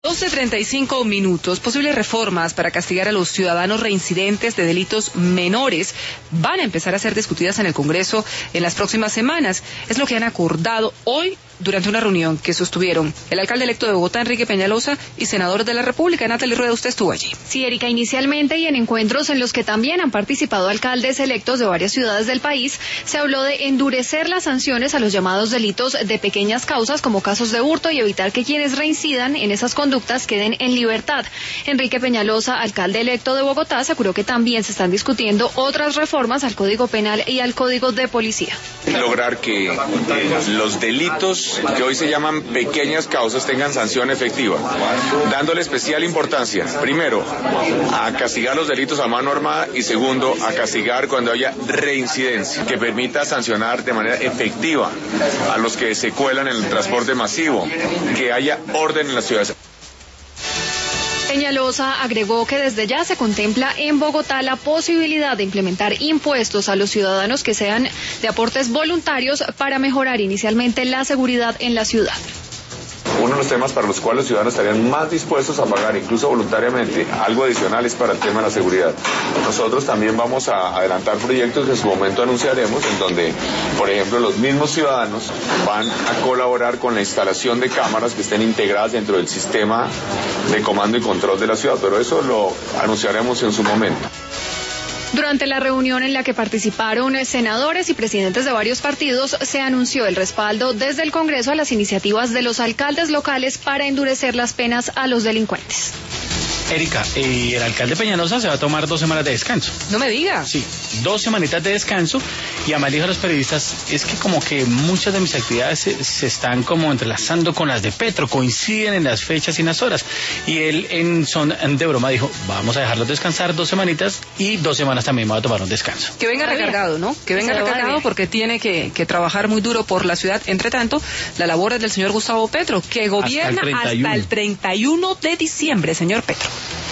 12:35. Posibles reformas para castigar a los ciudadanos reincidentes de delitos menores van a empezar a ser discutidas en el Congreso en las próximas semanas. Es lo que han acordado hoy durante una reunión que sostuvieron el alcalde electo de Bogotá, Enrique Peñalosa, y senadores de la República. Natalie Rueda, usted estuvo allí. Sí, Erika, inicialmente y en encuentros en los que también han participado alcaldes electos de varias ciudades del país, se habló de endurecer las sanciones a los llamados delitos de pequeñas causas, como casos de hurto, y evitar que quienes reincidan en esas conductas queden en libertad. Enrique Peñalosa, alcalde electo de Bogotá, aseguró que también se están discutiendo otras reformas al Código Penal y al Código de Policía. Lograr que los delitos que hoy se llaman pequeñas causas tengan sanción efectiva, dándole especial importancia, primero, a castigar los delitos a mano armada y segundo, a castigar cuando haya reincidencia, que permita sancionar de manera efectiva a los que se cuelan en el transporte masivo, que haya orden en las ciudades. Peñalosa agregó que desde ya se contempla en Bogotá la posibilidad de implementar impuestos a los ciudadanos que sean de aportes voluntarios para mejorar inicialmente la seguridad en la ciudad. Uno de los temas para los cuales los ciudadanos estarían más dispuestos a pagar, incluso voluntariamente, algo adicional es para el tema de la seguridad. Nosotros también vamos a adelantar proyectos que en su momento anunciaremos, en donde, por ejemplo, los mismos ciudadanos van a colaborar con la instalación de cámaras que estén integradas dentro del sistema de comando y control de la ciudad, pero eso lo anunciaremos en su momento. Durante la reunión en la que participaron senadores y presidentes de varios partidos, se anunció el respaldo desde el Congreso a las iniciativas de los alcaldes locales para endurecer las penas a los delincuentes. Erika, el alcalde Peñalosa se va a tomar 2 semanas de descanso. No me diga. Sí, 2 semanitas de descanso, y además dijo a los periodistas, es que como que muchas de mis actividades se están como entrelazando con las de Petro, coinciden en las fechas y en las horas. Y él en son de broma dijo, vamos a dejarlos descansar 2 semanitas y 2 semanas también va a tomar un descanso. Que venga recargado, ¿no? Que venga recargado porque tiene que trabajar muy duro por la ciudad. Entre tanto, la labor es del señor Gustavo Petro, que gobierna hasta el 31 de diciembre, señor Petro.